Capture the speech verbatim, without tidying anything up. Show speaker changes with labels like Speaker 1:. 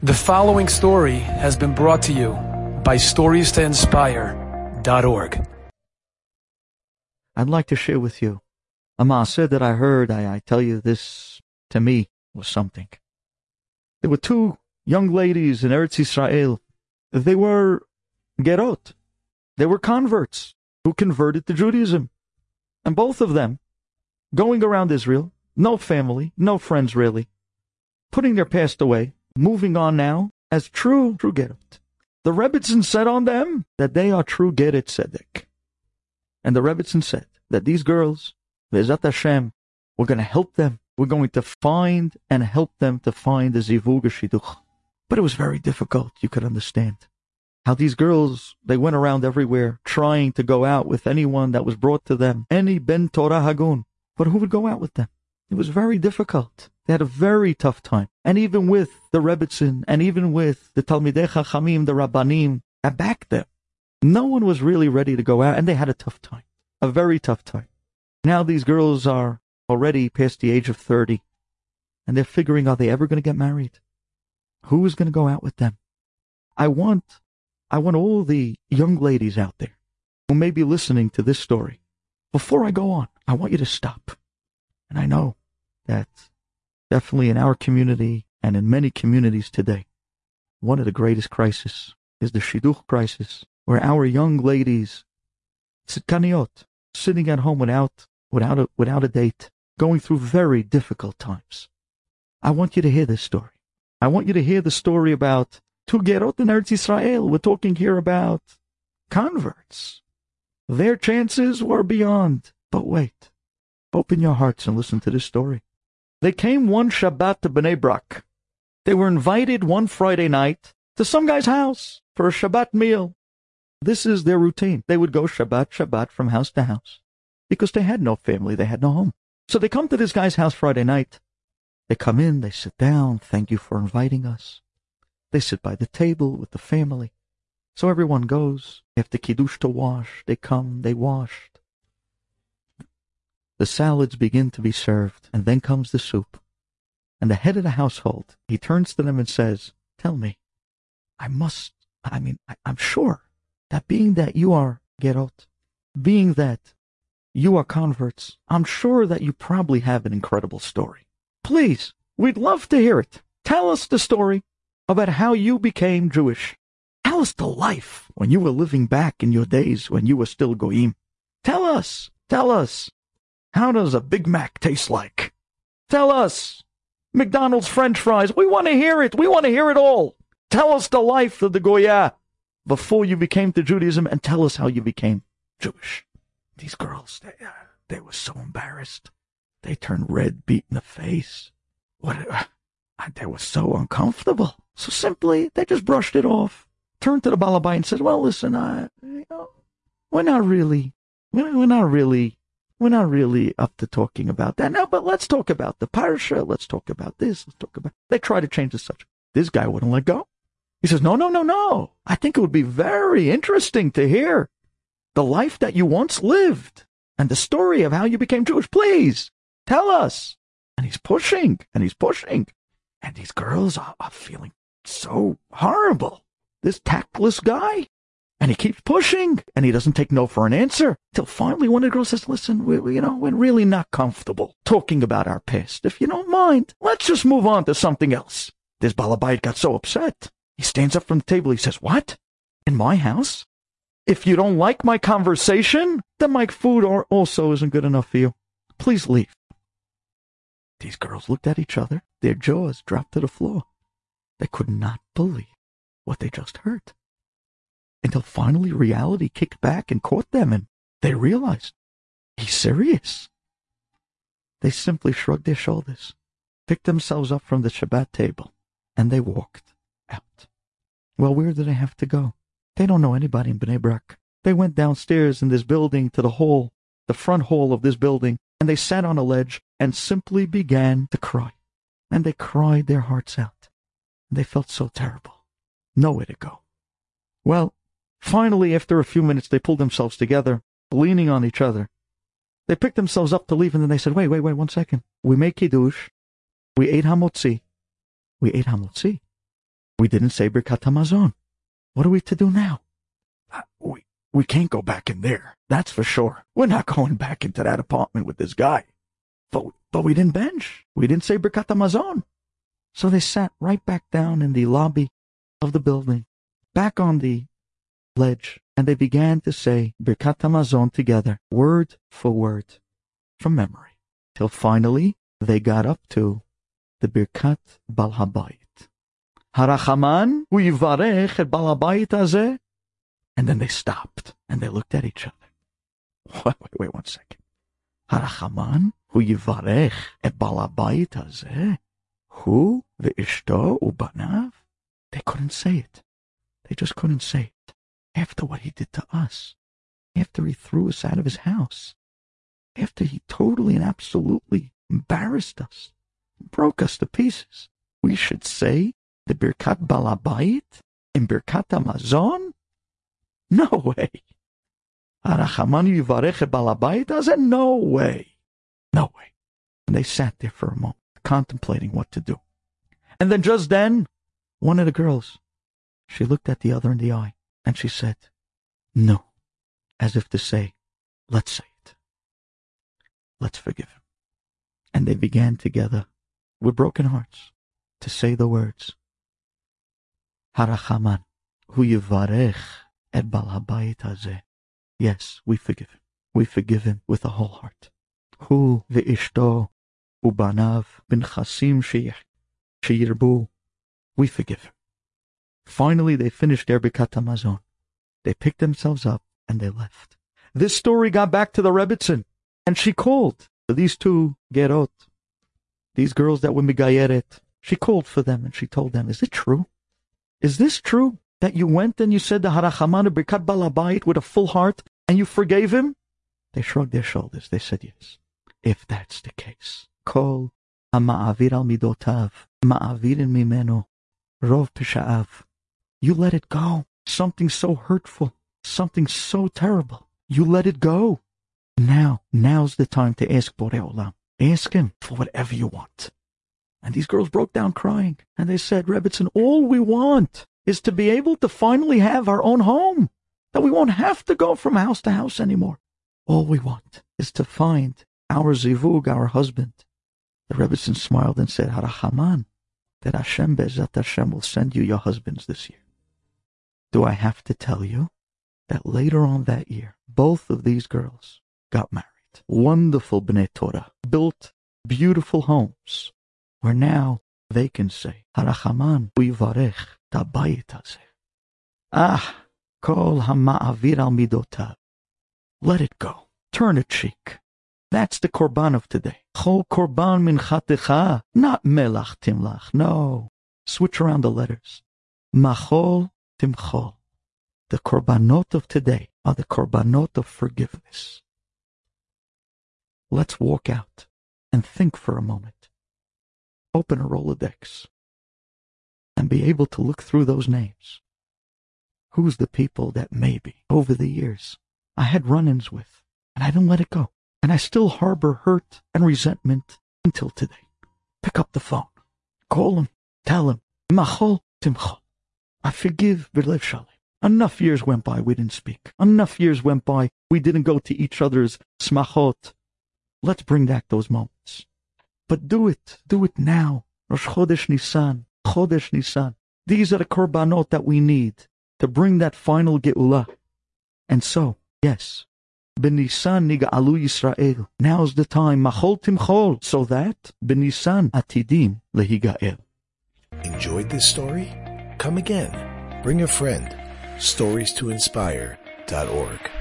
Speaker 1: The following story has been brought to you by stories to inspire dot org.
Speaker 2: I'd like to share with you a maaseh that I heard. I, I tell you, this to me was something. There were two young ladies in Eretz Yisrael. They were gerot. They were converts who converted to Judaism. And both of them, going around Israel, no family, no friends really, putting their past away, moving on now as true, true gerot. The Rebbitzin said on them that they are true gerot tzedek. And the Rebbitzin said that these girls, Be'ezrat Hashem, we're going to help them. We're going to find and help them to find the zivug shidduch. But it was very difficult, you could understand. How these girls, they went around everywhere trying to go out with anyone that was brought to them, any ben Torah hagun. But who would go out with them? It was very difficult. They had a very tough time. And even with the Rebbitzin, and even with the Talmidei Chachamim, the Rabbanim, that backed them, no one was really ready to go out, and they had a tough time. A very tough time. Now these girls are already past the age of thirty, and they're figuring, are they ever going to get married? Who is going to go out with them? I want, I want all the young ladies out there who may be listening to this story. Before I go on, I want you to stop. And I know that definitely in our community and in many communities today, one of the greatest crises is the shidduch crisis, where our young ladies, tzidkaniot, sitting at home without, without, a, without a date, going through very difficult times. I want you to hear this story. I want you to hear the story about two gerot in Eretz Yisrael. We're talking here about converts. Their chances were beyond. But wait, open your hearts and listen to this story. They came one Shabbat to Bnei Brak. They were invited one Friday night to some guy's house for a Shabbat meal. This is their routine. They would go Shabbat, Shabbat from house to house because they had no family, they had no home. So they come to this guy's house Friday night. They come in, they sit down, thank you for inviting us. They sit by the table with the family. So everyone goes. After Kiddush to wash, they come, they washed. The salads begin to be served, and then comes the soup. And the head of the household, he turns to them and says, tell me, I must, I mean, I, I'm sure that being that you are gerot, being that you are converts, I'm sure that you probably have an incredible story. Please, we'd love to hear it. Tell us the story about how you became Jewish. Tell us the life when you were living back in your days when you were still goyim. Tell us, tell us. How does a Big Mac taste like? Tell us. McDonald's French fries. We want to hear it. We want to hear it all. Tell us the life of the Goya before you became to Judaism, and tell us how you became Jewish. These girls, they, uh, they were so embarrassed. They turned red, beat in the face. What? Uh, they were so uncomfortable. So simply, they just brushed it off. Turned to the Balabai and said, well, listen, uh, you know, we're not really, we're, we're not really, we're not really up to talking about that now, but let's talk about the parsha. Let's talk about this. Let's talk about, they try to change the subject. This guy wouldn't let go. He says, no, no, no, no. I think it would be very interesting to hear the life that you once lived and the story of how you became Jewish. Please tell us. And he's pushing and he's pushing. And these girls are, are feeling so horrible. This tactless guy. And he keeps pushing, and he doesn't take no for an answer. Till finally one of the girls says, listen, we, we, you know, we're really not comfortable talking about our past. If you don't mind, let's just move on to something else. This Balabait got so upset. He stands up from the table. He says, what? In my house? If you don't like my conversation, then my food also isn't good enough for you. Please leave. These girls looked at each other. Their jaws dropped to the floor. They could not believe what they just heard. Until finally reality kicked back and caught them, and they realized, he's serious. They simply shrugged their shoulders, picked themselves up from the Shabbat table, and they walked out. Well, where did they have to go? They don't know anybody in Bnei Brak. They went downstairs in this building to the hall, the front hall of this building, and they sat on a ledge and simply began to cry. And they cried their hearts out. They felt so terrible. Nowhere to go. Well, finally, after a few minutes, they pulled themselves together, leaning on each other. They picked themselves up to leave, and then they said, wait, wait, wait, one second. We made Kiddush. We ate Hamotzi. We ate Hamotzi. We didn't say Birkat Hamazon. What are we to do now? Uh, we, we can't go back in there. That's for sure. We're not going back into that apartment with this guy. But, but we didn't bench. We didn't say Birkat Hamazon. So they sat right back down in the lobby of the building, back on the ledge, and they began to say Birkat Hamazon together, word for word, from memory, till finally they got up to the Birkat Bal Habayit. Harachaman hu yivarech et Bal Habayit hazeh. And then they stopped, and they looked at each other. Wait, wait, wait one second. Harachaman hu yivarech et Bal Habayit hazeh. Hu ve'ishto ubanav. They couldn't say it. They just couldn't say it. After what he did to us, after he threw us out of his house, after he totally and absolutely embarrassed us, broke us to pieces, we should say the Birkat Bal Habayit and Birkat Hamazon? No way. Harachamanu Yivarech et Bal Habayit hazeh? No way. No way. And they sat there for a moment, contemplating what to do. And then just then, one of the girls, she looked at the other in the eye, and she said, no, as if to say, let's say it. Let's forgive him. And they began together, with broken hearts, to say the words, Harachaman, hu yivarech et Bal Habayit hazeh. Yes, we forgive him. We forgive him with a whole heart. Hu ve'ishto ubanav bin chasim sheyirbu. We forgive him. Finally, they finished their Birkat Hamazon. They picked themselves up and they left. This story got back to the Rebbitzin, and she called for these two gerot, these girls that were megayeret. She called for them and she told them, is it true? Is this true that you went and you said the Harachaman of Birkat Bal Habayit with a full heart and you forgave him? They shrugged their shoulders. They said yes. If that's the case, kol ha'ma'avir al midotav ma'avirin mimeno rov pesha'av. You let it go. Something so hurtful, something so terrible. You let it go. Now, now's the time to ask Borei Olam. Ask him for whatever you want. And these girls broke down crying, and they said, Rebbitzin, all we want is to be able to finally have our own home, that we won't have to go from house to house anymore. All we want is to find our zivug, our husband. The Rebbitzin smiled and said, Harachaman, that Hashem Be'ezrat Hashem will send you your husbands this year. Do I have to tell you that later on that year, both of these girls got married? Wonderful Bnei Torah, built beautiful homes, where now they can say, Harachaman hu yivarech et habayit hazeh. Ah, kol ha'ma'avir al midotav. Let it go. Turn a cheek. That's the korban of today. Chol korban minchatecha, not melach timlach. No. Switch around the letters. Machol timchol. The korbanot of today are the korbanot of forgiveness. Let's walk out and think for a moment. Open a Rolodex and be able to look through those names. Who's the people that maybe over the years I had run-ins with and I didn't let it go, and I still harbor hurt and resentment until today? Pick up the phone, call them, tell them, Machol timchol. I forgive b'lev shalem. Enough years went by, we didn't speak. Enough years went by, we didn't go to each other's smachot. Let's bring back those moments. But do it, do it now. Rosh Chodesh Nisan, Chodesh Nisan. These are the korbanot that we need to bring that final Geulah. And so, yes, B'Nisan niga'alu Yisrael. Now's the time, Machol timchol, so that B'Nisan atidim lehiga'el.
Speaker 3: Enjoyed this story? Come again. Bring a friend. stories to inspire dot org